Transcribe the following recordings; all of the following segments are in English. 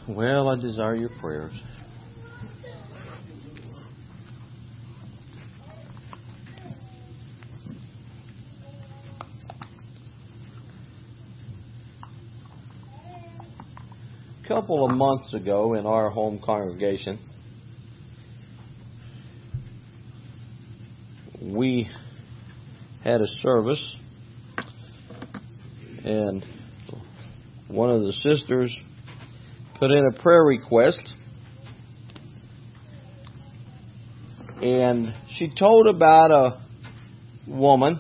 Well, I desire your prayers. A couple of months ago in our home congregation, we had a service, and one of the sisters put in a prayer request, and she told about a woman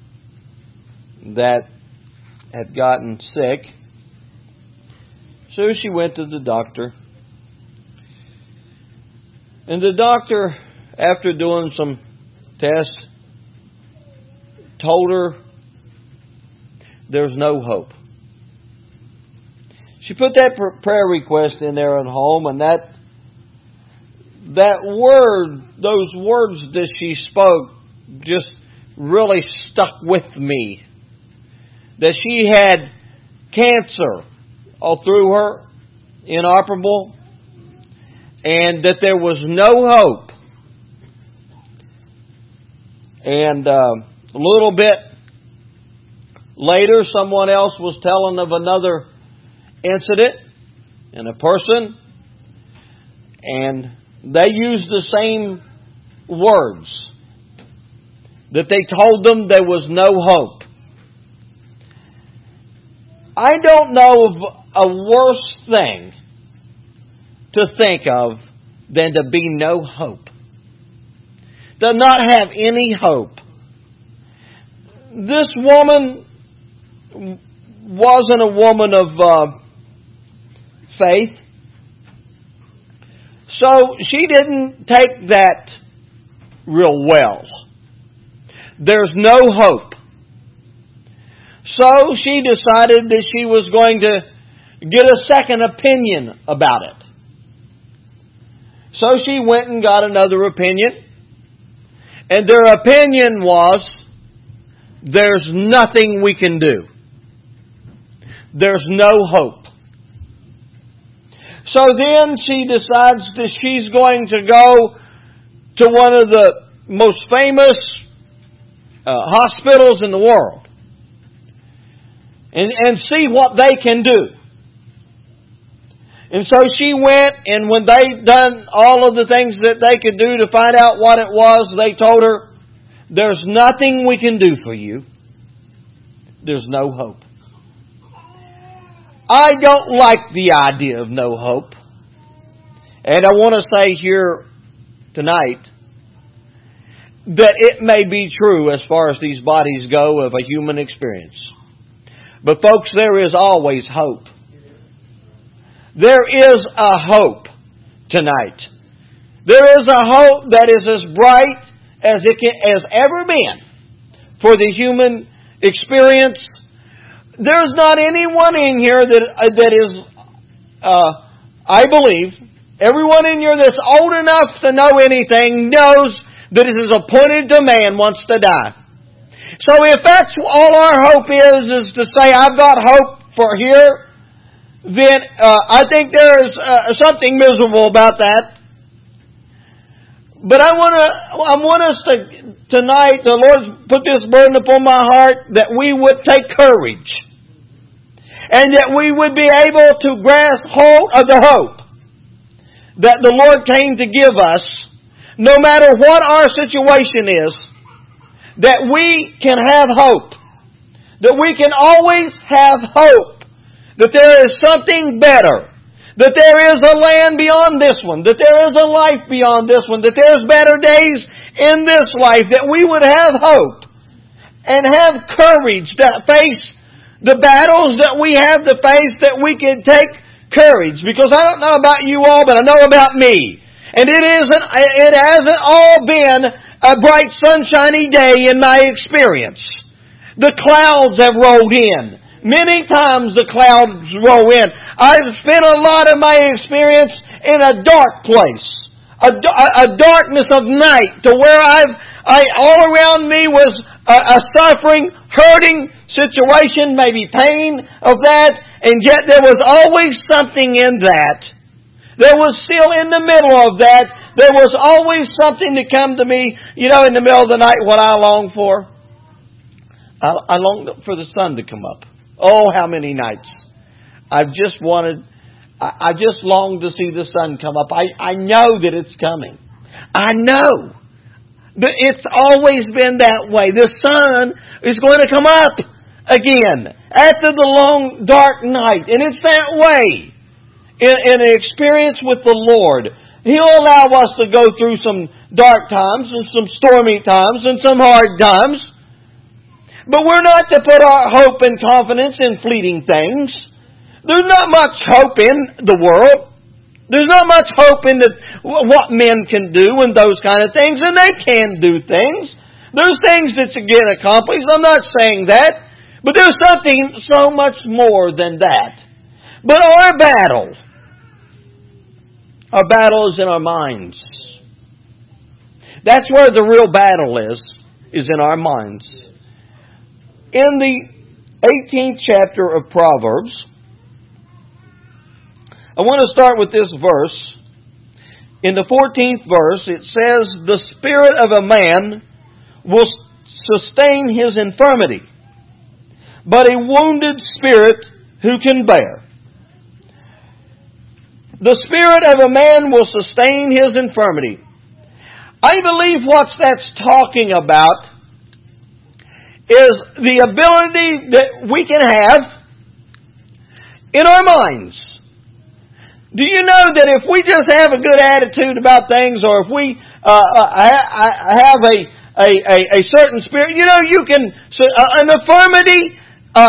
that had gotten sick. So she went to the doctor, and the doctor, after doing some tests, told her there's no hope. She put that prayer request in there at home, and that word, those words that she spoke, just really stuck with me. That she had cancer all through her, inoperable, and that there was no hope. And a little bit later, someone else was telling of another incident in a person, and they used the same words, that they told them there was no hope. I don't know of a worse thing to think of than to be no hope. To not have any hope. This woman wasn't a woman of faith. So she didn't take that real well. There's no hope. So she decided that she was going to get a second opinion about it. So she went and got another opinion. And their opinion was, there's nothing we can do. There's no hope. So then she decides that she's going to go to one of the most famous hospitals in the world and see what they can do. And so she went, and when they done all of the things that they could do to find out what it was, they told her, there's nothing we can do for you. There's no hope. I don't like the idea of no hope. And I want to say here tonight that it may be true as far as these bodies go of a human experience. But folks, there is always hope. There is a hope tonight. There is a hope that is as bright as it has ever been for the human experience. There's not anyone in here that is, I believe, everyone in here that's old enough to know anything knows that it is appointed to man once to die. So if that's all our hope is to say, I've got hope for here, then I think there is something miserable about that. But I want us to tonight, the Lord's put this burden upon my heart, that we would take courage, and that we would be able to grasp hold of the hope that the Lord came to give us, no matter what our situation is, that we can have hope, that we can always have hope. That there is something better. That there is a land beyond this one. That there is a life beyond this one. That there's better days in this life. That we would have hope. And have courage to face the battles that we have to face. That we can take courage. Because I don't know about you all, but I know about me. And it hasn't all been a bright sunshiny day in my experience. The clouds have rolled in. Many times the clouds roll in. I've spent a lot of my experience in a dark place. A darkness of night to where all around me was a suffering, hurting situation, maybe pain of that. And yet there was always something in that. There was still in the middle of that, there was always something to come to me, in the middle of the night, what I long for. I longed for the sun to come up. Oh, how many nights. I just longed to see the sun come up. I know that it's coming. I know. But it's always been that way. The sun is going to come up again after the long, dark night. And it's that way in an experience with the Lord. He'll allow us to go through some dark times and some stormy times and some hard times. But we're not to put our hope and confidence in fleeting things. There's not much hope in the world. There's not much hope in what men can do and those kind of things. And they can do things. There's things that you get accomplished. I'm not saying that. But there's something so much more than that. But our battle is in our minds. That's where the real battle is in our minds. In the 18th chapter of Proverbs, I want to start with this verse. In the 14th verse, it says, "The spirit of a man will sustain his infirmity, but a wounded spirit who can bear?" The spirit of a man will sustain his infirmity. I believe what that's talking about is the ability that we can have in our minds. Do you know that if we just have a good attitude about things, or if we have a certain spirit, you can, an infirmity, a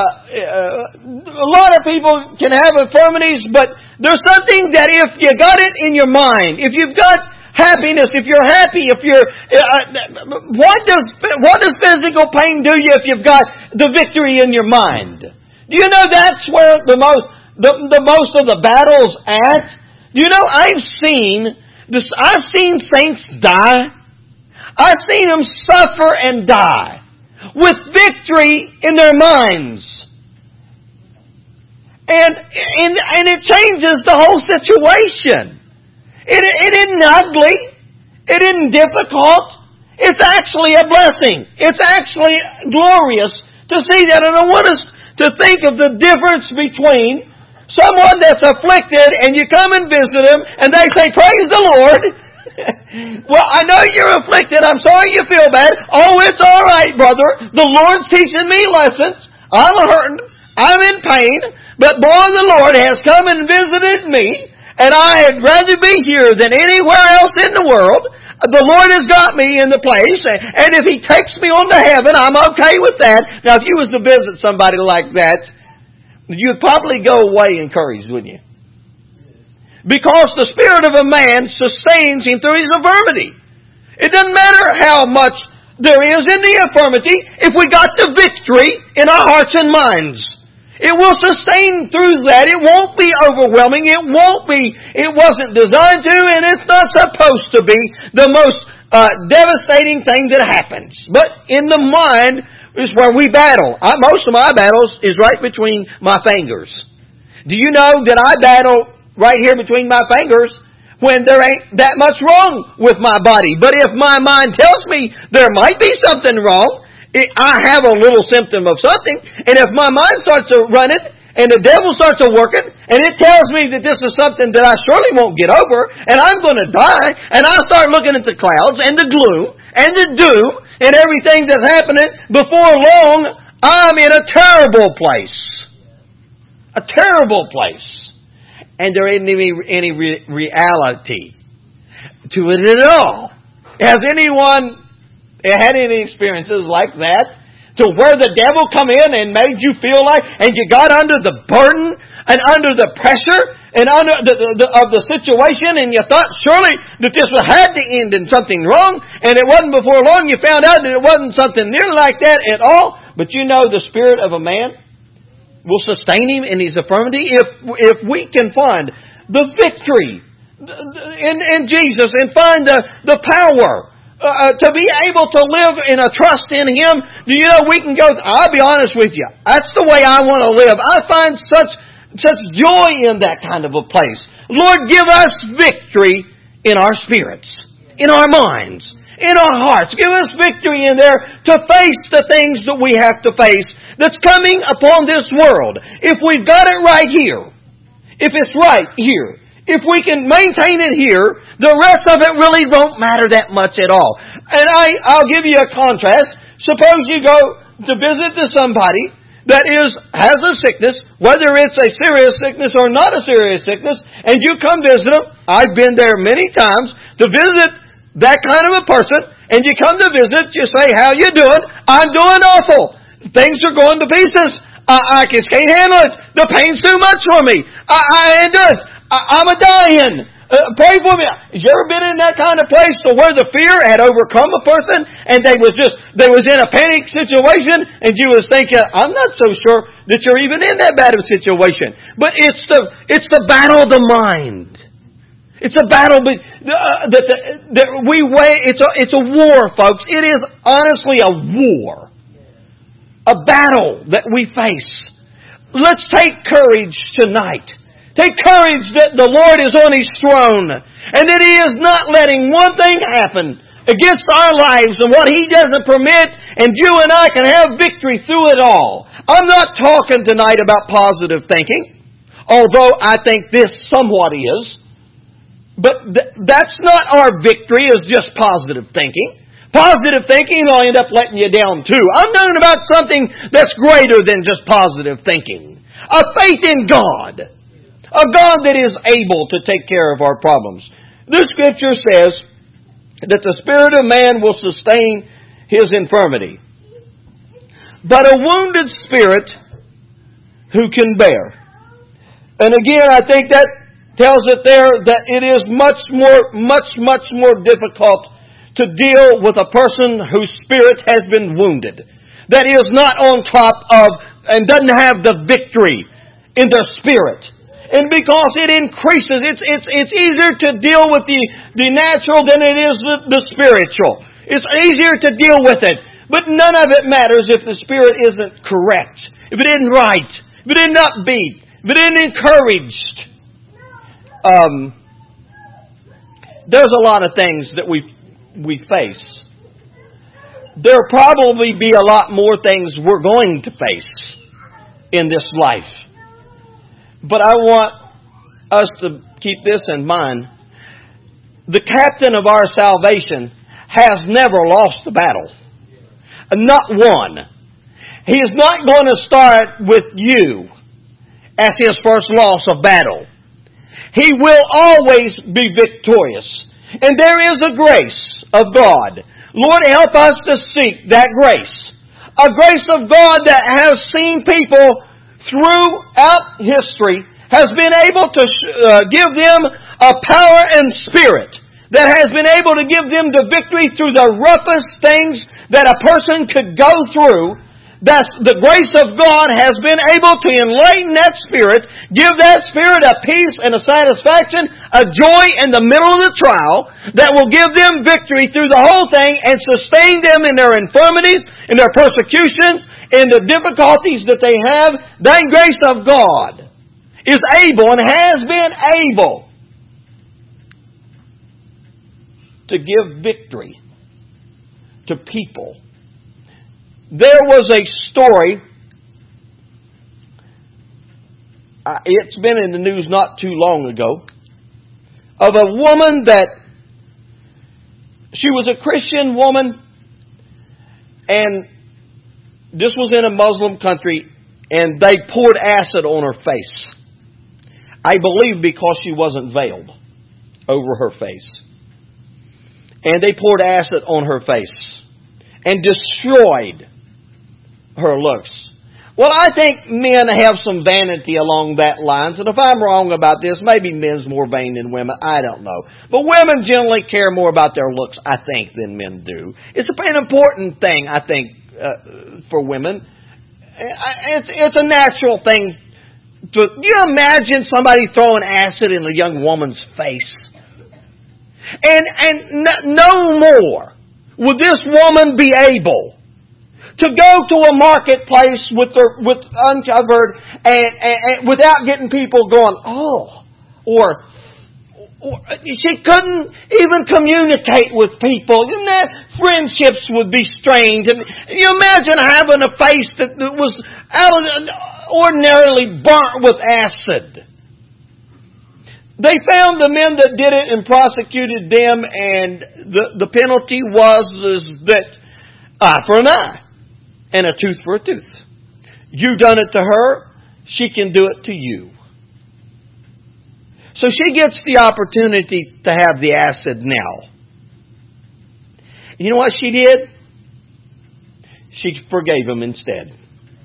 lot of people can have infirmities, but there's something that if you got it in your mind, if you've got happiness, if you're happy, if you're, what does physical pain do you if you've got the victory in your mind? Do you know that's where the most of the battle's at? Do you know I've seen saints die. I've seen them suffer and die with victory in their minds. And it changes the whole situation. It isn't ugly. It isn't difficult. It's actually a blessing. It's actually glorious to see that. And I want us to think of the difference between someone that's afflicted and you come and visit them and they say, "Praise the Lord." "Well, I know you're afflicted. I'm sorry you feel bad." "Oh, it's all right, brother. The Lord's teaching me lessons. I'm hurting. I'm in pain. But boy, the Lord has come and visited me. And I had rather be here than anywhere else in the world. The Lord has got me in the place. And if He takes me on to heaven, I'm okay with that." Now, if you was to visit somebody like that, you'd probably go away encouraged, wouldn't you? Because the spirit of a man sustains him through his infirmity. It doesn't matter how much there is in the infirmity if we got the victory in our hearts and minds. It will sustain through that. It won't be overwhelming. It wasn't designed to, and it's not supposed to be the most devastating thing that happens. But in the mind is where we battle. Most of my battles is right between my fingers. Do you know that I battle right here between my fingers when there ain't that much wrong with my body? But if my mind tells me there might be something wrong, I have a little symptom of something, and if my mind starts to run it, and the devil starts to work it, and it tells me that this is something that I surely won't get over, and I'm going to die, and I start looking at the clouds, and the gloom, and the doom, and everything that's happening, before long, I'm in a terrible place. A terrible place. And there isn't any reality to it at all. Has anyone had any experiences like that, to where the devil come in and made you feel like, and you got under the burden and under the pressure and under of the situation, and you thought surely that this had to end in something wrong, and it wasn't before long you found out that it wasn't something nearly like that at all. But you know the spirit of a man will sustain him in his infirmity if we can find the victory in Jesus and find the power to be able to live in a trust in Him, do you know we can go, I'll be honest with you, that's the way I want to live. I find such joy in that kind of a place. Lord, give us victory in our spirits, in our minds, in our hearts. Give us victory in there to face the things that we have to face that's coming upon this world. If we've got it right here, if it's right here, if we can maintain it here, the rest of it really don't matter that much at all. And I'll give you a contrast. Suppose you go to visit to somebody that has a sickness, whether it's a serious sickness or not a serious sickness, and you come visit them. I've been there many times to visit that kind of a person, and you come to visit, you say, how you doing? I'm doing awful. Things are going to pieces. I just can't handle it. The pain's too much for me. I'm a dying. Pray for me. Have you ever been in that kind of place to where the fear had overcome a person and they was in a panic situation and you was thinking, I'm not so sure that you're even in that bad of a situation. But it's the battle of the mind. It's a battle that we weigh. It's a war, folks. It is honestly a war. A battle that we face. Let's take courage tonight. Take courage that the Lord is on His throne and that He is not letting one thing happen against our lives and what He doesn't permit, and you and I can have victory through it all. I'm not talking tonight about positive thinking, although I think this somewhat is. But that's not our victory, is just positive thinking. Positive thinking will end up letting you down too. I'm talking about something that's greater than just positive thinking. A faith in God. A God that is able to take care of our problems. The Scripture says that the spirit of man will sustain his infirmity. But a wounded spirit, who can bear? And again, I think that tells it there that it is much more difficult to deal with a person whose spirit has been wounded. That is not on top of and doesn't have the victory in their spirit. And because it increases, it's easier to deal with the natural than it is the spiritual. It's easier to deal with it. But none of it matters if the spirit isn't correct, if it isn't right, if it isn't upbeat, if it isn't encouraged. There's a lot of things that we face. There'll probably be a lot more things we're going to face in this life. But I want us to keep this in mind. The captain of our salvation has never lost the battle. Not one. He is not going to start with you as his first loss of battle. He will always be victorious. And there is a grace of God. Lord, help us to seek that grace. A grace of God that has seen people throughout history, has been able to give them a power and spirit that has been able to give them the victory through the roughest things that a person could go through. That's the grace of God has been able to enlighten that spirit, give that spirit a peace and a satisfaction, a joy in the middle of the trial that will give them victory through the whole thing and sustain them in their infirmities, in their persecutions, in the difficulties that they have. That grace of God is able and has been able to give victory to people. There was a story, it's been in the news not too long ago, of a woman that she was a Christian woman, and this was in a Muslim country, and they poured acid on her face. I believe because she wasn't veiled over her face. And they poured acid on her face and destroyed her looks. Well, I think men have some vanity along that lines, and if I'm wrong about this, maybe men's more vain than women, I don't know. But women generally care more about their looks, I think, than men do. It's an important thing, I think, for women. It's a natural thing. You imagine somebody throwing acid in a young woman's face? And no more would this woman be able to go to a marketplace with uncovered and without getting people going, oh, or she couldn't even communicate with people. And that friendships would be strained. And you imagine having a face that was ordinarily burnt with acid. They found the men that did it and prosecuted them, and the penalty was that eye for an eye and a tooth for a tooth. You done it to her, she can do it to you. So she gets the opportunity to have the acid now. You know what she did? She forgave him instead.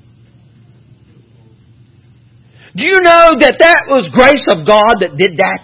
Do you know that was grace of God that did that?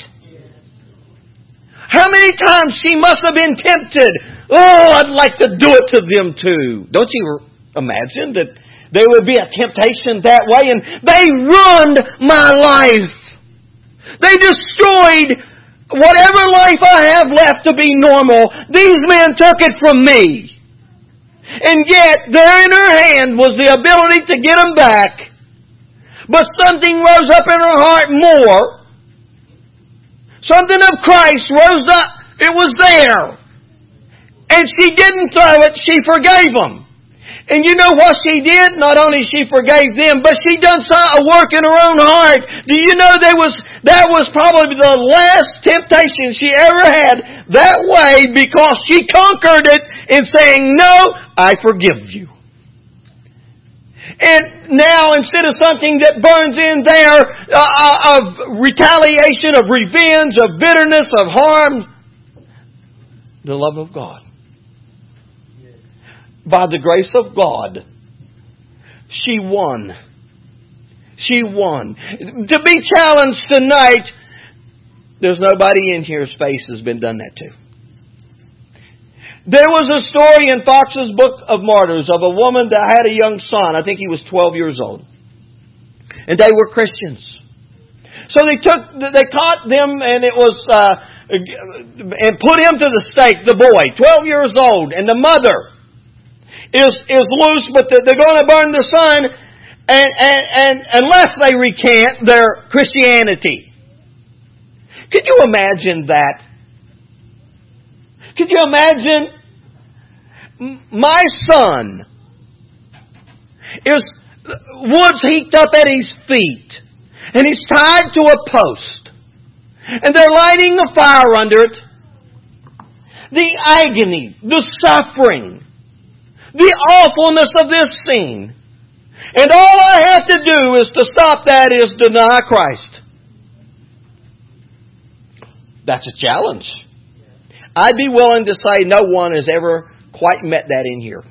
How many times she must have been tempted? Oh, I'd like to do it to them too. Don't you imagine that there would be a temptation that way? And they ruined my life. They destroyed whatever life I have left to be normal. These men took it from me. And yet, there in her hand was the ability to get them back. But something rose up in her heart more. Something of Christ rose up. It was there. And she didn't throw it. She forgave them. And you know what she did? Not only she forgave them, but she done a work in her own heart. Do you know that was probably the last temptation she ever had that way, because she conquered it in saying, no, I forgive you. And now, instead of something that burns in there of retaliation, of revenge, of bitterness, of harm, the love of God. By the grace of God, she won. She won. To be challenged tonight, there's nobody in here's face has been done that to. There was a story in Fox's Book of Martyrs of a woman that had a young son. I think he was 12 years old. And they were Christians. So they caught them, and it was, and put him to the stake, the boy, 12 years old. And the mother is loose, but they're going to burn the son, and unless they recant their Christianity. Could you imagine that? Could you imagine my son wood's heaped up at his feet, and he's tied to a post, and they're lighting a fire under it. The agony, the suffering, the awfulness of this scene. And all I have to do is to stop that is deny Christ. That's a challenge. I'd be willing to say no one has ever quite met that in here.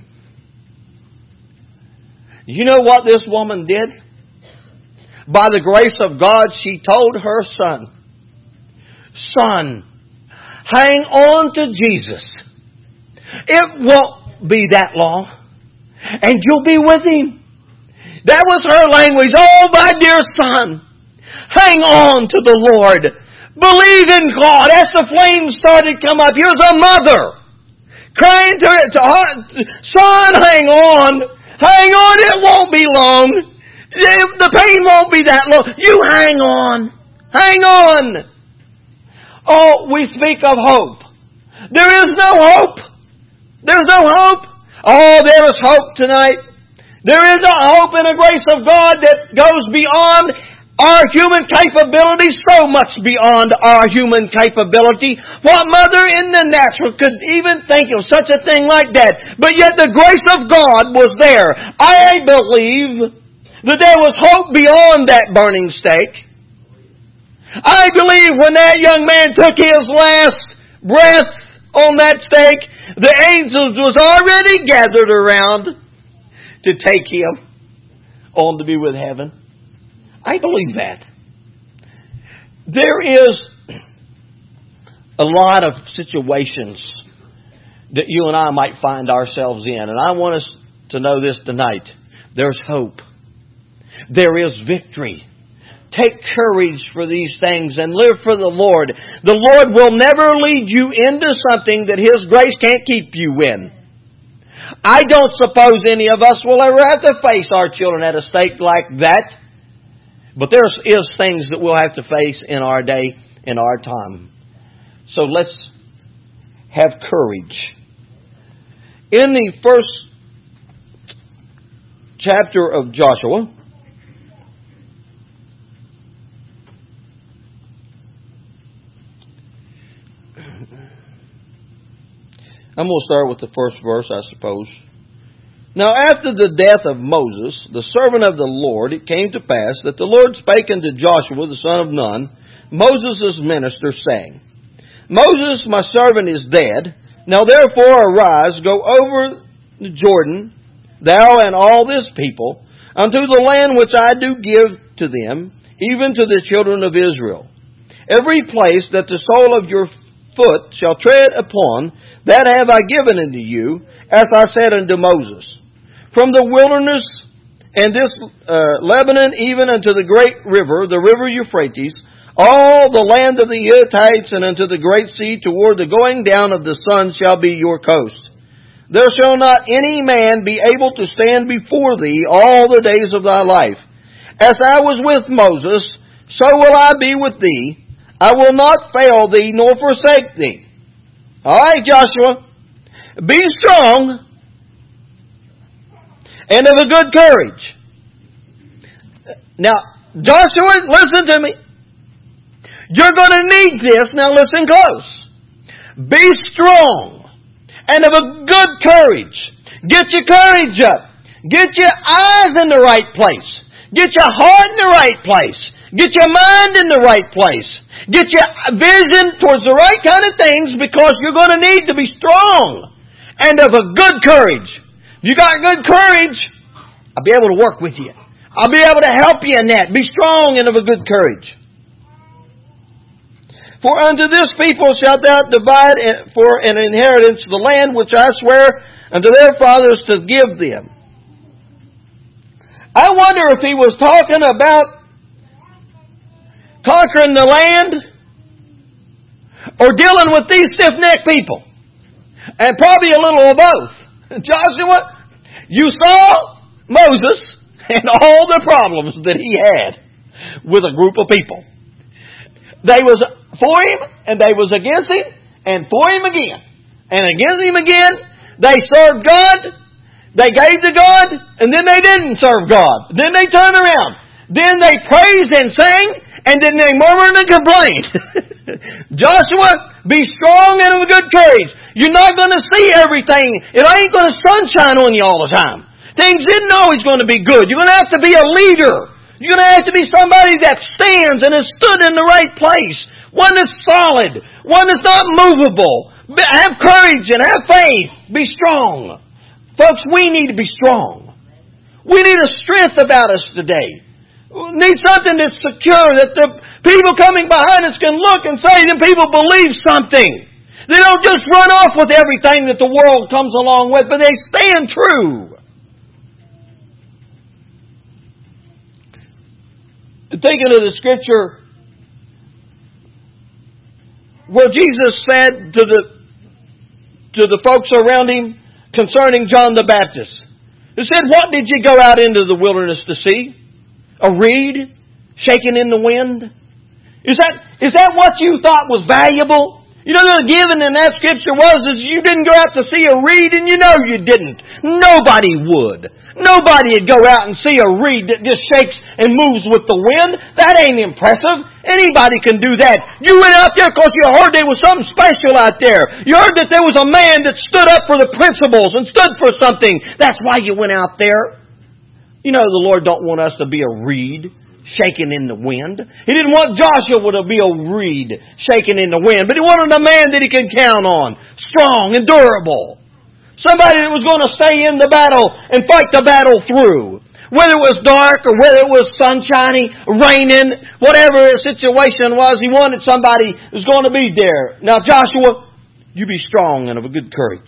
You know what this woman did? By the grace of God, she told her son, "Son, hang on to Jesus. It won't be that long, and you'll be with Him." That was her language. "Oh, my dear son, hang on to the Lord. Believe in God." As the flames started to come up, here's a mother crying to her son, "Hang on. Hang on, it won't be long. The pain won't be that long. You hang on. Hang on." Oh, we speak of hope. There is no hope. There's no hope. Oh, there is hope tonight. There is a hope and a grace of God that goes beyond our human capability, so much beyond our human capability. What mother in the natural could even think of such a thing like that? But yet the grace of God was there. I believe that there was hope beyond that burning stake. I believe when that young man took his last breath on that stake, the angels was already gathered around to take him on to be with heaven. I believe that. There is a lot of situations that you and I might find ourselves in. And I want us to know this tonight. There's hope. There is victory. Take courage for these things and live for the Lord. The Lord will never lead you into something that His grace can't keep you in. I don't suppose any of us will ever have to face our children at a stake like that. But there is things that we'll have to face in our day, in our time. So let's have courage. In the first chapter of Joshua, I'm going to start with the first verse, I suppose. Now after the death of Moses, the servant of the Lord, it came to pass that the Lord spake unto Joshua, the son of Nun, Moses' minister, saying, Moses, my servant, is dead. Now therefore arise, go over the Jordan, thou and all this people, unto the land which I do give to them, even to the children of Israel. Every place that the sole of your foot shall tread upon, that have I given unto you, as I said unto Moses. From the wilderness and this Lebanon, even unto the great river, the river Euphrates, all the land of the Hittites, and unto the great sea, toward the going down of the sun shall be your coast. There shall not any man be able to stand before thee all the days of thy life. As I was with Moses, so will I be with thee. I will not fail thee nor forsake thee. All right, Joshua. Be strong and of a good courage. Now, Joshua, listen to me. You're going to need this. Now listen close. Be strong and of a good courage. Get your courage up. Get your eyes in the right place. Get your heart in the right place. Get your mind in the right place. Get your vision towards the right kind of things, because you're going to need to be strong and of a good courage. If you got good courage, I'll be able to work with you. I'll be able to help you in that. Be strong and of a good courage. For unto this people shalt thou divide for an inheritance the land which I swear unto their fathers to give them. I wonder if he was talking about conquering the land or dealing with these stiff-necked people. And probably a little of both. Joshua, you saw Moses and all the problems that he had with a group of people. They was for him, and they was against him, and for him again, and against him again. They served God, they gave to God, and then they didn't serve God. Then they turned around. Then they praised and sang, and then they murmured and complained. Joshua, be strong and of good courage. You're not going to see everything. It ain't going to sunshine on you all the time. Things isn't always going to be good. You're going to have to be a leader. You're going to have to be somebody that stands and has stood in the right place. One that's solid. One that's not movable. Have courage and have faith. Be strong. Folks, we need to be strong. We need a strength about us today. We need something that's secure, that the people coming behind us can look and say, them people believe something. They don't just run off with everything that the world comes along with, but they stand true. Thinking of the scripture where Jesus said to the folks around him concerning John the Baptist. He said, what did you go out into the wilderness to see? A reed shaking in the wind? Is that what you thought was valuable? You know, the given in that scripture is you didn't go out to see a reed, and you know you didn't. Nobody would. Nobody would go out and see a reed that just shakes and moves with the wind. That ain't impressive. Anybody can do that. You went out there because you heard there was something special out there. You heard that there was a man that stood up for the principles and stood for something. That's why you went out there. You know, the Lord don't want us to be a reed shaking in the wind. He didn't want Joshua to be a reed shaking in the wind, but He wanted a man that He could count on, strong and durable. Somebody that was going to stay in the battle and fight the battle through. Whether it was dark or whether it was sunshiny, raining, whatever the situation was, He wanted somebody who was going to be there. Now Joshua, you be strong and of a good courage.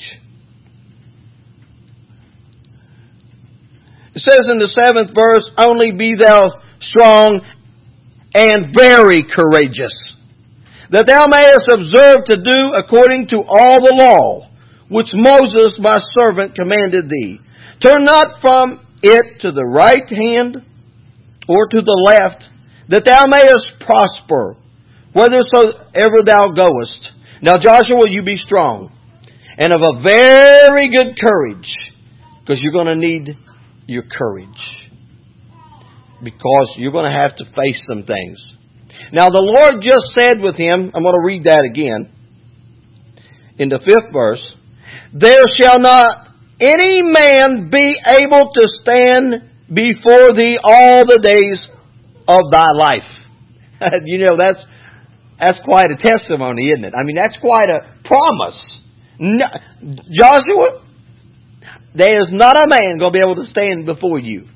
It says in the 7th verse, only be thou strong and very courageous, that thou mayest observe to do according to all the law, which Moses my servant commanded thee. Turn not from it to the right hand or to the left, that thou mayest prosper whithersoever thou goest. Now Joshua, you be strong and of a very good courage, because you're going to need your courage, because you're going to have to face some things. Now the Lord just said with him, I'm going to read that again, in the 5th verse, there shall not any man be able to stand before thee all the days of thy life. You know, that's quite a testimony, isn't it? I mean, that's quite a promise. No, Joshua, there is not a man going to be able to stand before you.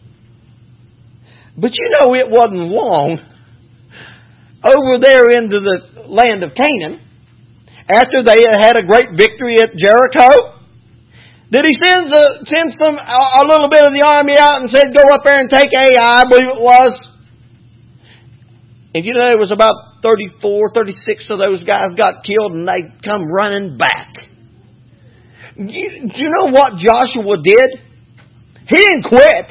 But you know, it wasn't long over there into the land of Canaan, after they had a great victory at Jericho, that he sends a little bit of the army out and said, go up there and take Ai, I believe it was. And you know, it was about 34, 36 of those guys got killed, and they come running back. Do you know what Joshua did? He didn't quit.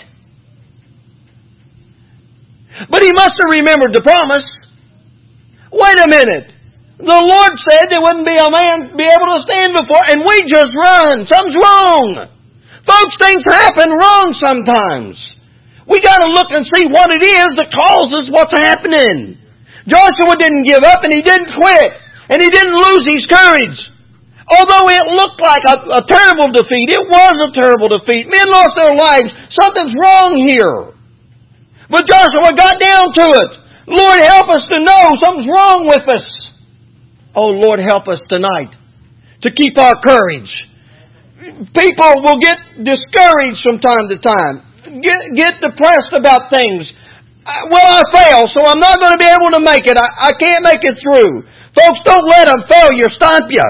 But he must have remembered the promise. Wait a minute. The Lord said there wouldn't be a man be able to stand before, and we just run. Something's wrong. Folks, things happen wrong sometimes. We got to look and see what it is that causes what's happening. Joshua didn't give up, and he didn't quit, and he didn't lose his courage. Although it looked like a terrible defeat, it was a terrible defeat. Men lost their lives. Something's wrong here. But Joshua got down to it. Lord, help us to know something's wrong with us. Oh, Lord, help us tonight to keep our courage. People will get discouraged from time to time. Get depressed about things. Well, I fail, so I'm not going to be able to make it. I can't make it through. Folks, don't let a failure stop you.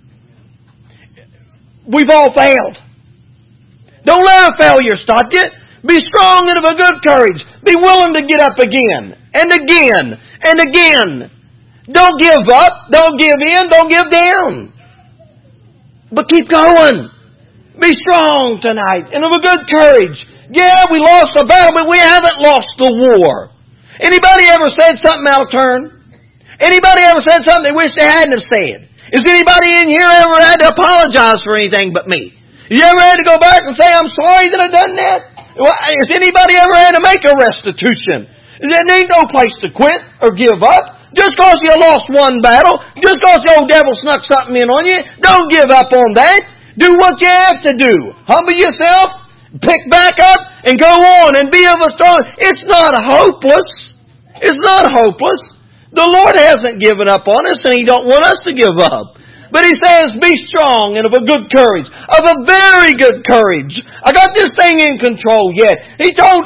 We've all failed. Don't let a failure stop you. Be strong and of a good courage. Be willing to get up again and again and again. Don't give up. Don't give in. Don't give down. But keep going. Be strong tonight and of a good courage. Yeah, we lost the battle, but we haven't lost the war. Anybody ever said something out of turn? Anybody ever said something they wish they hadn't have said? Is anybody in here ever had to apologize for anything but me? You ever had to go back and say, I'm sorry that I done that? Has anybody ever had to make a restitution? There ain't no place to quit or give up. Just because you lost one battle, just because the old devil snuck something in on you, don't give up on that. Do what you have to do. Humble yourself, pick back up, and go on and be of a strong. It's not hopeless. It's not hopeless. The Lord hasn't given up on us, and He don't want us to give up. But He says, be strong and of a good courage, of a very good courage. I got this thing in control yet. He told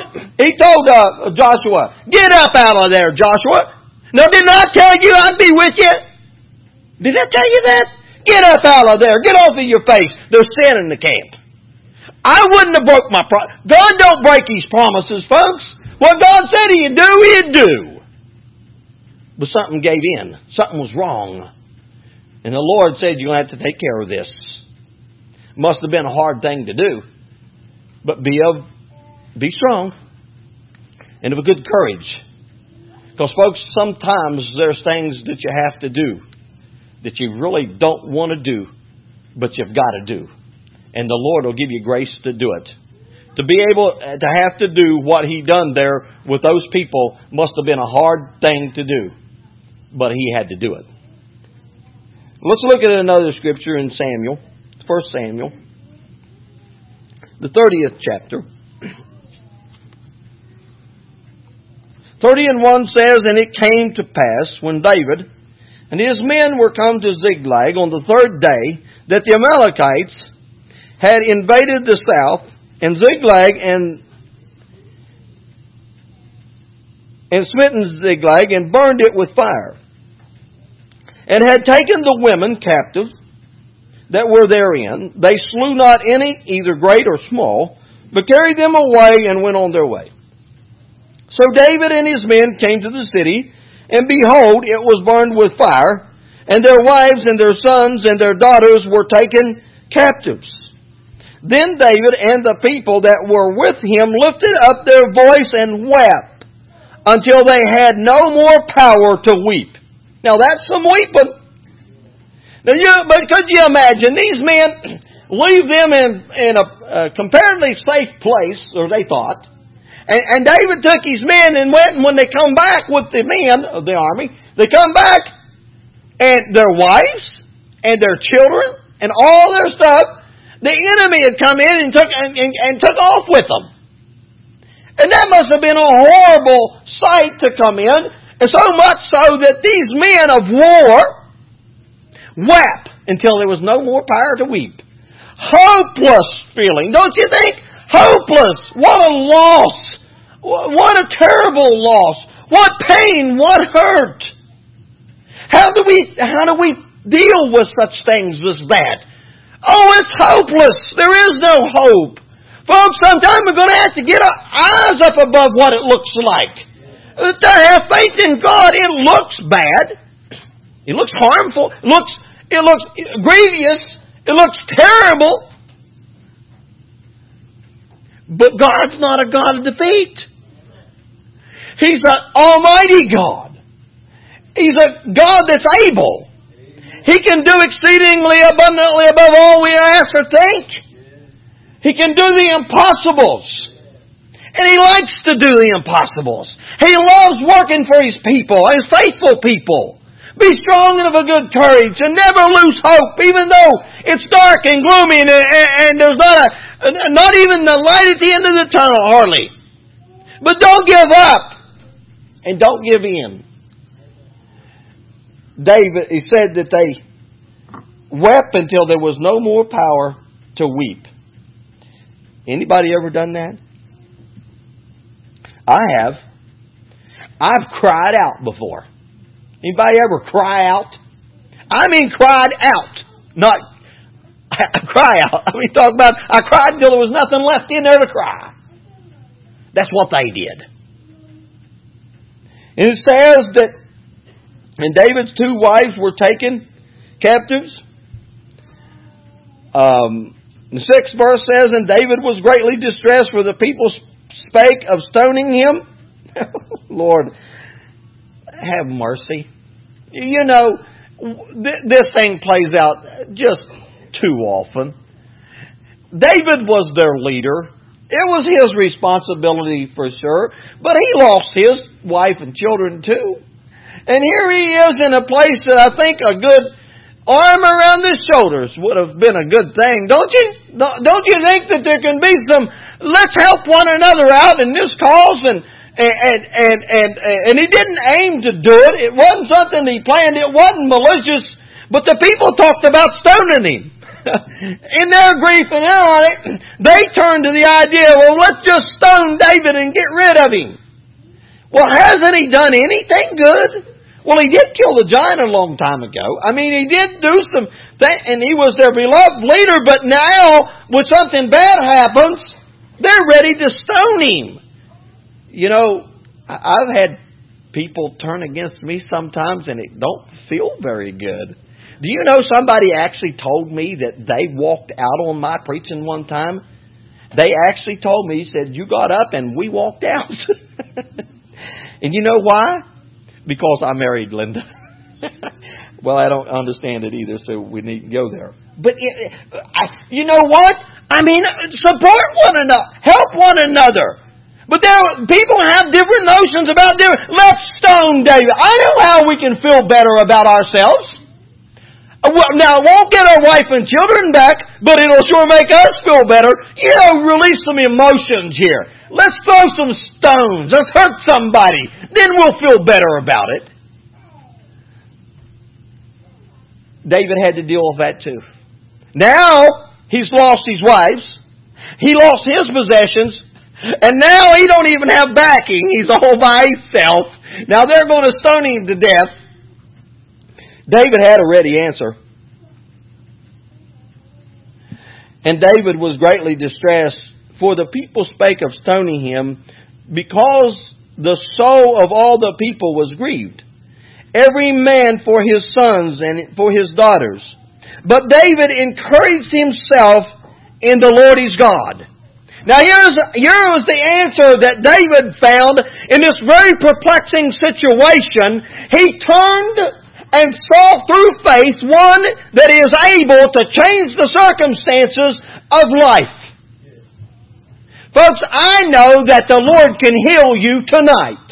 Joshua, get up out of there, Joshua. Now, didn't I tell you I'd be with you? Did I tell you that? Get up out of there. Get off of your face. There's sin in the camp. I wouldn't have broke my promise. God don't break His promises, folks. What God said He'd do, He'd do. But something gave in. Something was wrong. And the Lord said, you're going to have to take care of this. Must have been a hard thing to do. But be strong and of a good courage. Because, folks, sometimes there's things that you have to do that you really don't want to do, but you've got to do. And the Lord will give you grace to do it. To be able to have to do what He done there with those people must have been a hard thing to do. But He had to do it. Let's look at another scripture in Samuel. 1 Samuel. The 30th chapter. 30:1 says, and it came to pass when David and his men were come to Ziklag on the 3rd day that the Amalekites had invaded the south and Ziklag and smitten Ziklag and burned it with fire, and had taken the women captive that were therein. They slew not any, either great or small, but carried them away and went on their way. So David and his men came to the city, and behold, it was burned with fire, and their wives and their sons and their daughters were taken captives. Then David and the people that were with him lifted up their voice and wept until they had no more power to weep. Now that's some weeping. But could you imagine, these men leave them in a comparatively safe place, or they thought, and David took his men and went, and when they come back with the men of the army, they come back, and their wives, and their children, and all their stuff, the enemy had come in and took off with them. And that must have been a horrible sight to come in, and so much so that these men of war wept until there was no more power to weep. Hopeless feeling, don't you think? Hopeless. What a loss. What a terrible loss. What pain. What hurt. How do we deal with such things as that? Oh, it's hopeless. There is no hope. Folks, sometimes we're going to have to get our eyes up above what it looks like. To have faith in God, it looks bad. It looks harmful. It looks grievous. It looks terrible. But God's not a God of defeat. He's an almighty God. He's a God that's able. He can do exceedingly abundantly above all we ask or think. He can do the impossibles. And He likes to do the impossibles. He loves working for His people, His faithful people. Be strong and of a good courage and never lose hope, even though it's dark and gloomy and there's not even the light at the end of the tunnel, hardly. But don't give up and don't give in. David, he said that they wept until there was no more power to weep. Anybody ever done that? I have. I've cried out before. Anybody ever cry out? I mean cried out. Not cry out. I mean talk about I cried until there was nothing left in there to cry. That's what they did. And it says that and David's two wives were taken captives. The 6th verse says, and David was greatly distressed, for the people spake of stoning him. Lord, have mercy. You know, this thing plays out just too often. David was their leader. It was his responsibility for sure, but he lost his wife and children too. And here he is in a place that I think a good arm around his shoulders would have been a good thing. Don't you think that there can be some, let's help one another out in this cause, and he didn't aim to do it. It wasn't something he planned. It wasn't malicious. But the people talked about stoning him. In their grief and their on it, they turned to the idea, well, let's just stone David and get rid of him. Well, hasn't he done anything good? Well, he did kill the giant a long time ago. I mean, he did do some things, and he was their beloved leader, but now, when something bad happens, they're ready to stone him. You know, I've had people turn against me sometimes, and it don't feel very good. Do you know somebody actually told me that they walked out on my preaching one time? They actually told me, he said, you got up and we walked out. And you know why? Because I married Linda. Well, I don't understand it either, so we need to go there. But you know what? I mean, support one another. Help one another. But people have different notions about let's stone David. I know how we can feel better about ourselves. Well, now, it won't get our wife and children back, but it'll sure make us feel better. You know, release some emotions here. Let's throw some stones. Let's hurt somebody. Then we'll feel better about it. David had to deal with that too. Now, he's lost his wives. He lost his possessions. And now he don't even have backing. He's all by himself. Now they're going to stone him to death. David had a ready answer. And David was greatly distressed, for the people spake of stoning him, because the soul of all the people was grieved, every man for his sons and for his daughters. But David encouraged himself in the Lord his God. Now here was the answer that David found in this very perplexing situation. He turned and saw through faith one that is able to change the circumstances of life. Folks, I know that the Lord can heal you tonight.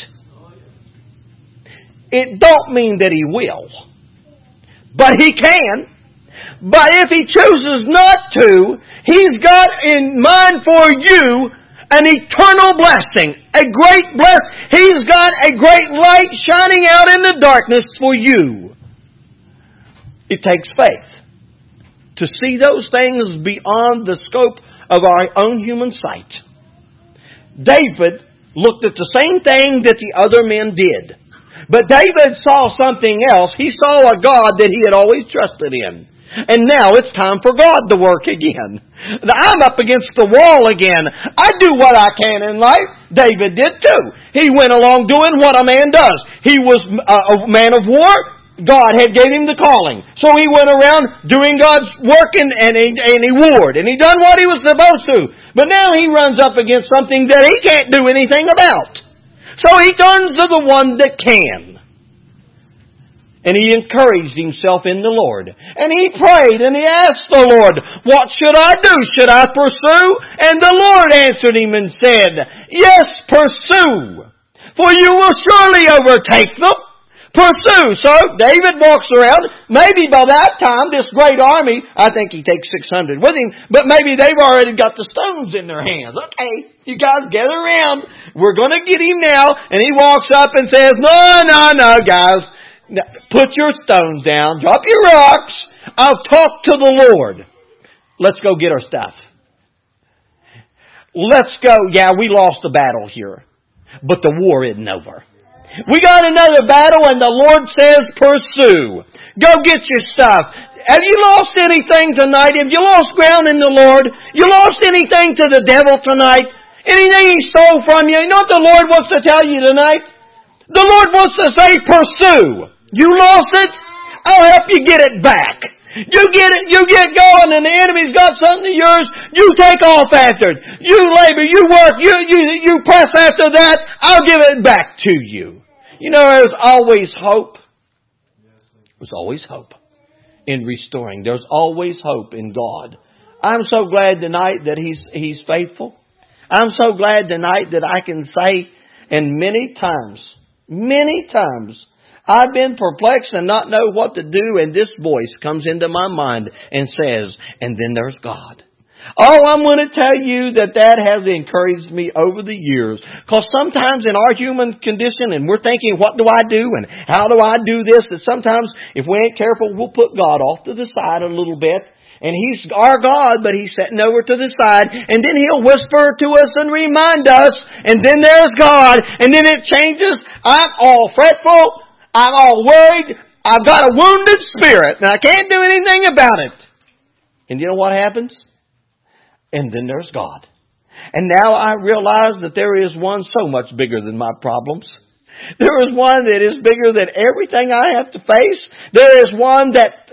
It don't mean that He will. But He can. But if He chooses not to, He's got in mind for you an eternal blessing. A great blessing. He's got a great light shining out in the darkness for you. It takes faith to see those things beyond the scope of our own human sight. David looked at the same thing that the other men did. But David saw something else. He saw a God that he had always trusted in. And now it's time for God to work again. I'm up against the wall again. I do what I can in life. David did too. He went along doing what a man does. He was a man of war. God had gave him the calling. So he went around doing God's work and he warred. And he done what he was supposed to. But now he runs up against something that he can't do anything about. So he turns to the one that can. And he encouraged himself in the Lord. And he prayed and he asked the Lord, what should I do? Should I pursue? And the Lord answered him and said, yes, pursue. For you will surely overtake them. Pursue. So David walks around. Maybe by that time, this great army, I think he takes 600 with him, but maybe they've already got the stones in their hands. Okay, you guys gather around. We're going to get him now. And he walks up and says, no, guys. Put your stones down. Drop your rocks. I'll talk to the Lord. Let's go get our stuff. Let's go. Yeah, we lost the battle here, but the war isn't over. We got another battle and the Lord says pursue. Go get your stuff. Have you lost anything tonight? Have you lost ground in the Lord? You lost anything to the devil tonight? Anything he stole from you? You know what the Lord wants to tell you tonight? The Lord wants to say pursue. You lost it? I'll help you get it back. You get going and the enemy's got something of yours, you take off after it. You labor, you work, you press after that, I'll give it back to you. You know, there's always hope. There's always hope in restoring. There's always hope in God. I'm so glad tonight that He's faithful. I'm so glad tonight that I can say, and many times, I've been perplexed and not know what to do, and this voice comes into my mind and says, and then there's God. Oh, I'm going to tell you that has encouraged me over the years. Because sometimes in our human condition, and we're thinking, what do I do? And how do I do this? And sometimes, if we ain't careful, we'll put God off to the side a little bit. And He's our God, but He's sitting over to the side. And then He'll whisper to us and remind us. And then there's God. And then it changes. I'm all fretful. I'm all worried. I've got a wounded spirit. And I can't do anything about it. And you know what happens? And then there's God. And now I realize that there is one so much bigger than my problems. There is one that is bigger than everything I have to face. There is one that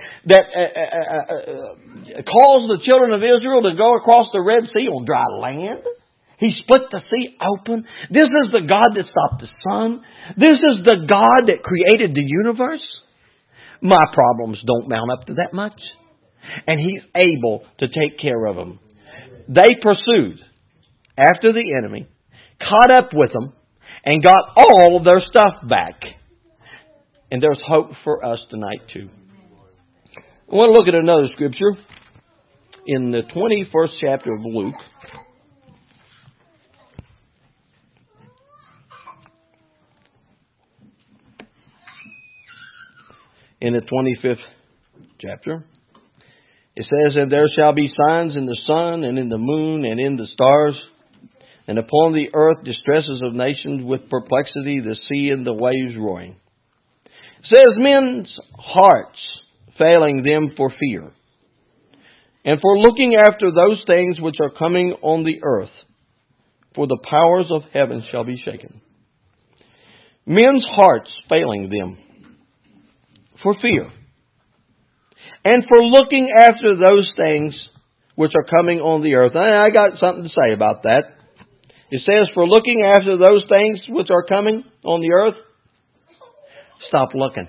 calls the children of Israel to go across the Red Sea on dry land. He split the sea open. This is the God that stopped the sun. This is the God that created the universe. My problems don't mount up to that much. And He's able to take care of them. They pursued after the enemy, caught up with them, and got all of their stuff back. And there's hope for us tonight too. I want to look at another scripture in the 21st chapter of Luke. In the 25th chapter. It says, and there shall be signs in the sun and in the moon and in the stars, and upon the earth distresses of nations with perplexity, the sea and the waves roaring. It says, men's hearts failing them for fear, and for looking after those things which are coming on the earth, for the powers of heaven shall be shaken. men's hearts failing them for fear, and for looking after those things which are coming on the earth. And I got something to say about that. It says, for looking after those things which are coming on the earth. Stop looking.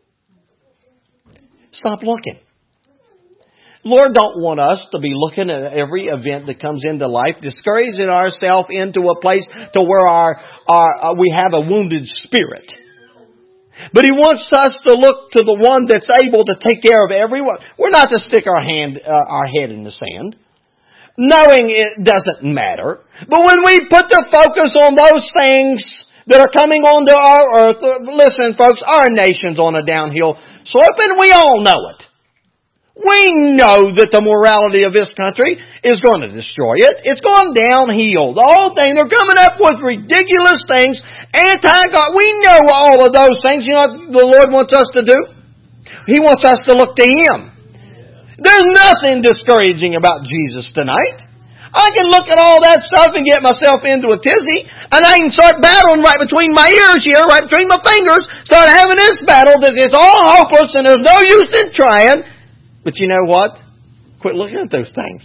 Stop looking. Lord don't want us to be looking at every event that comes into life, discouraging ourselves into a place to where we have a wounded spirit. But He wants us to look to the one that's able to take care of everyone. We're not to stick our head in the sand, knowing it doesn't matter. But when we put the focus on those things that are coming onto our earth, listen folks, our nation's on a downhill slope, and we all know it. We know that the morality of this country is going to destroy it. It's gone downhill. The whole thing, they're coming up with ridiculous things, anti-God. We know all of those things. You know what the Lord wants us to do? He wants us to look to Him. There's nothing discouraging about Jesus tonight. I can look at all that stuff and get myself into a tizzy, and I can start battling right between my ears here, right between my fingers, start having this battle that is all hopeless and there's no use in trying. But you know what? Quit looking at those things.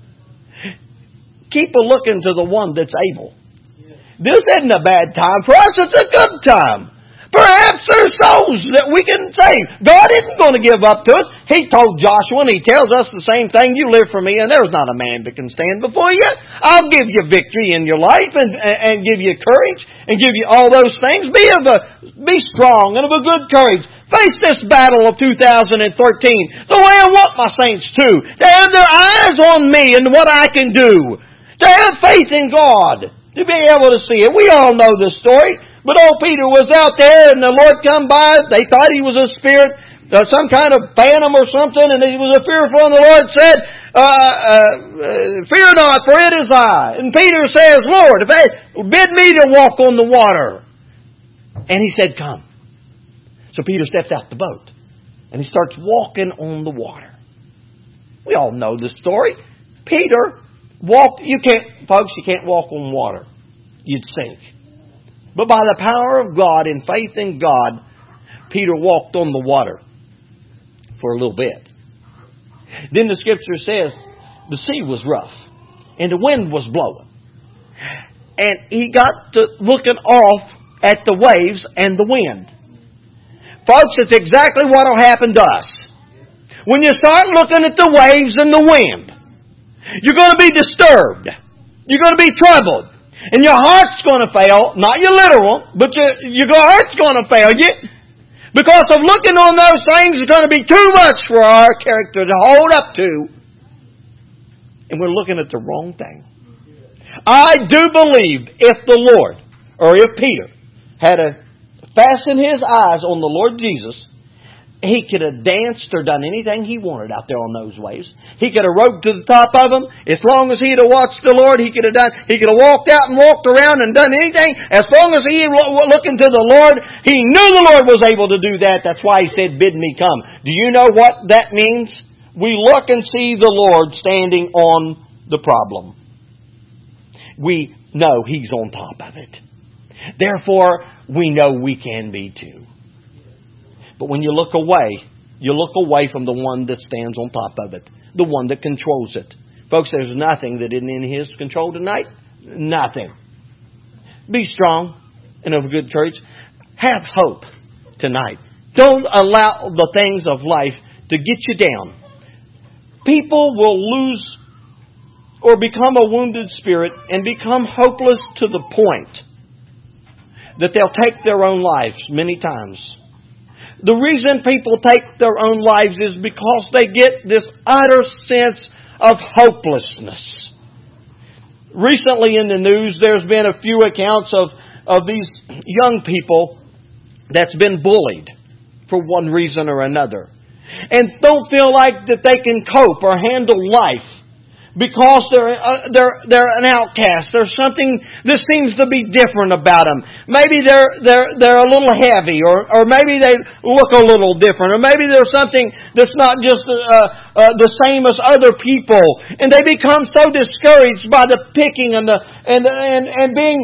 Keep a looking to the one that's able. This isn't a bad time for us. It's a good time. Perhaps there's souls that we can save. God isn't going to give up to us. He told Joshua, and He tells us the same thing. You live for me, and there's not a man that can stand before you. I'll give you victory in your life and give you courage and give you all those things. Be strong and of a good courage. Face this battle of 2013 the way I want my saints to. To have their eyes on me and what I can do. To have faith in God. To be able to see it. We all know this story. But old Peter was out there and the Lord come by. They thought he was a spirit, some kind of phantom or something, and he was fearful. And the Lord said, fear not, for it is I. And Peter says, Lord, bid me to walk on the water. And He said, come. So Peter steps out the boat and he starts walking on the water. We all know the story. Peter walked. You can't walk on water. You'd sink. But by the power of God and faith in God, Peter walked on the water for a little bit. Then the Scripture says the sea was rough and the wind was blowing. And he got to looking off at the waves and the wind. Folks, it's exactly what will happen to us. When you start looking at the waves and the wind, you're going to be disturbed. You're going to be troubled. And your heart's going to fail. Not your literal, but your heart's going to fail you. Because of looking on those things is going to be too much for our character to hold up to. And we're looking at the wrong thing. I do believe if the Lord, or if Peter, had fastened his eyes on the Lord Jesus, he could have danced or done anything he wanted out there on those waves. He could have rode to the top of them. As long as he'd have watched the Lord, he could have walked out and walked around and done anything. As long as he looking to the Lord, he knew the Lord was able to do that. That's why He said, bid me come. Do you know what that means? We look and see the Lord standing on the problem. We know He's on top of it. Therefore, we know we can be too. But when you look away from the one that stands on top of it, the one that controls it. Folks, there's nothing that isn't in His control tonight. Nothing. Be strong and of good courage. Have hope tonight. Don't allow the things of life to get you down. People will lose or become a wounded spirit and become hopeless to the point that they'll take their own lives many times. The reason people take their own lives is because they get this utter sense of hopelessness. Recently in the news, there's been a few accounts of these young people that's been bullied for one reason or another, and don't feel like that they can cope or handle life because they're an outcast. There's something that seems to be different about them. Maybe they're a little heavy, or maybe they look a little different, or maybe there's something that's not just the same as other people, and they become so discouraged by the picking and being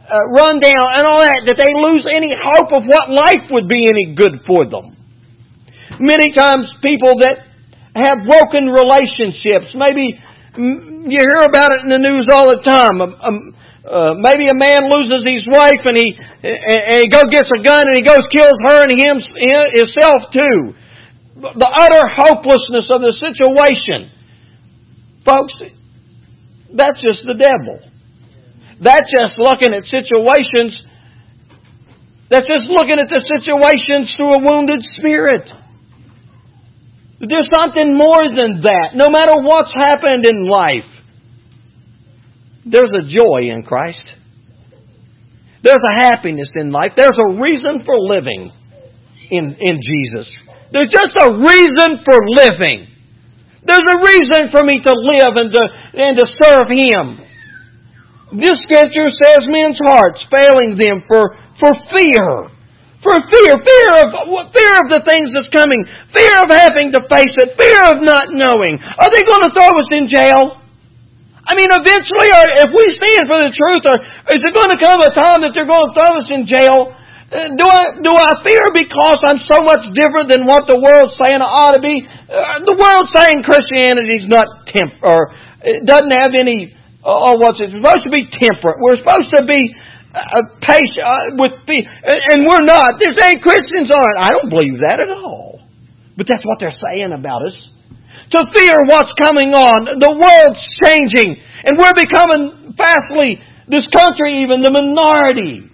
run down and all that they lose any hope of what life would be any good for them. Many times people that have broken relationships, maybe you hear about it in the news all the time. Maybe a man loses his wife and he goes gets a gun and he goes kills her and himself too. The utter hopelessness of the situation. Folks, that's just the devil. That's just looking at situations. That's just looking at the situations through a wounded spirit. There's something more than that. No matter what's happened in life, there's a joy in Christ. There's a happiness in life. There's a reason for living in Jesus. There's just a reason for living. There's a reason for me to live and to serve Him. This Scripture says men's hearts failing them for fear. For fear of the things that's coming, fear of having to face it, fear of not knowing. Are they going to throw us in jail? I mean, eventually, if we stand for the truth, is it going to come a time that they're going to throw us in jail? Do I fear because I'm so much different than what the world's saying I ought to be? The world's saying Christianity is not it doesn't have any. What's it? It's supposed to be temperate. We're supposed to be patient with peace, and we're not. They're saying Christians aren't. I don't believe that at all. But that's what they're saying about us. To fear what's coming on. The world's changing, and we're becoming fastly, this country even, the minority.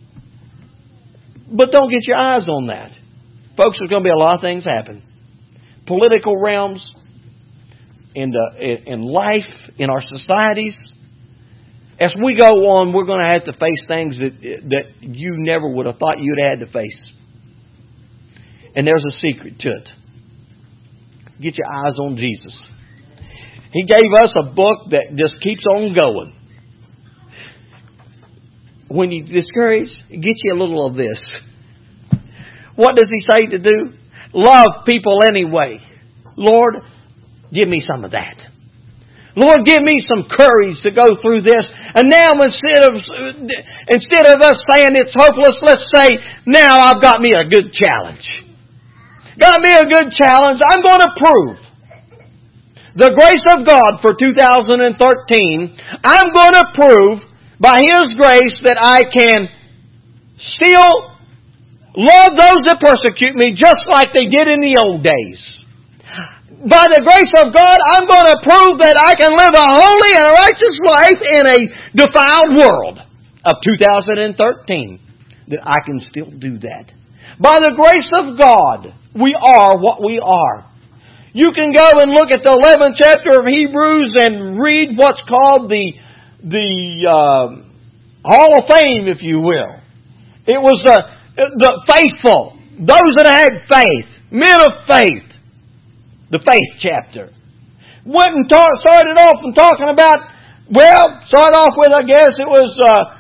But don't get your eyes on that. Folks, there's going to be a lot of things happen. Political realms, in life, in our societies. As we go on, we're going to have to face things that you never would have thought you'd had to face. And there's a secret to it. Get your eyes on Jesus. He gave us a book that just keeps on going. When you're discouraged, it gets you a little of this. What does He say to do? Love people anyway. Lord, give me some of that. Lord, give me some courage to go through this. And now instead of us saying it's hopeless, let's say, now I've got me a good challenge. Got me a good challenge. I'm going to prove the grace of God for 2013. I'm going to prove by His grace that I can still love those that persecute me just like they did in the old days. By the grace of God, I'm going to prove that I can live a holy and a righteous life in a defiled world of 2013. That I can still do that. By the grace of God, we are what we are. You can go and look at the 11th chapter of Hebrews and read what's called the Hall of Fame, if you will. It was the faithful, those that had faith, men of faith. The faith chapter. Went and started off and talking about, started off with, I guess it was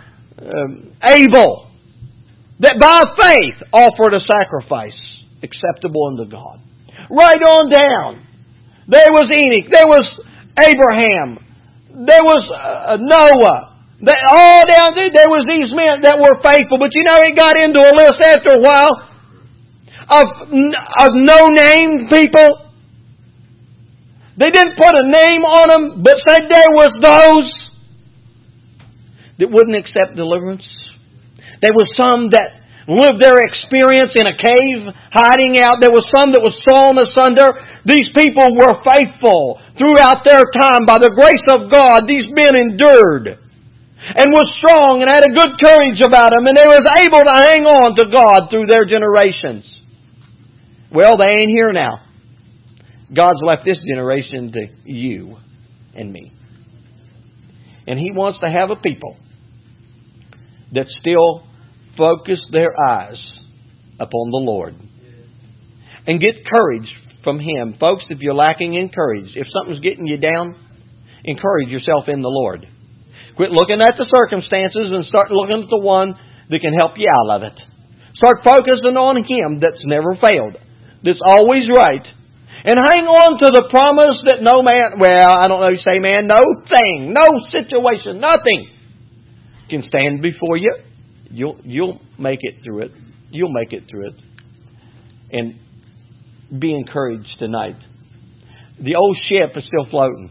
Abel, that by faith offered a sacrifice acceptable unto God. Right on down. There was Enoch. There was Abraham. There was Noah. All down there was these men that were faithful. But you know, it got into a list after a while of no-name people. They didn't put a name on them, but said there was those that wouldn't accept deliverance. There was some that lived their experience in a cave, hiding out. There was some that was sawn asunder. These people were faithful throughout their time. By the grace of God, these men endured and was strong and had a good courage about them, and they was able to hang on to God through their generations. Well, they ain't here now. God's left this generation to you and me. And He wants to have a people that still focus their eyes upon the Lord. And get courage from Him. Folks, if you're lacking in courage, if something's getting you down, encourage yourself in the Lord. Quit looking at the circumstances and start looking at the one that can help you out of it. Start focusing on Him that's never failed, that's always right. And hang on to the promise that no man, no thing, no situation, nothing can stand before you. You'll make it through it. You'll make it through it. And be encouraged tonight. The old ship is still floating.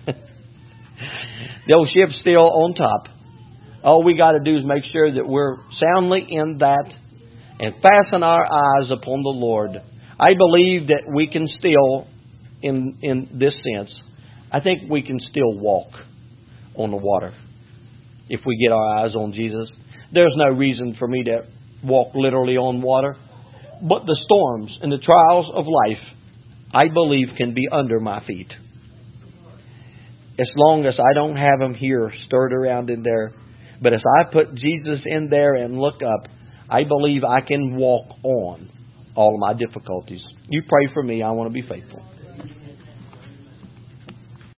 The old ship's still on top. All we got to do is make sure that we're soundly in that and fasten our eyes upon the Lord. I believe that we can still, in this sense, I think we can still walk on the water if we get our eyes on Jesus. There's no reason for me to walk literally on water. But the storms and the trials of life, I believe, can be under my feet. As long as I don't have them here stirred around in there. But as I put Jesus in there and look up, I believe I can walk on all of my difficulties. You pray for me. I want to be faithful.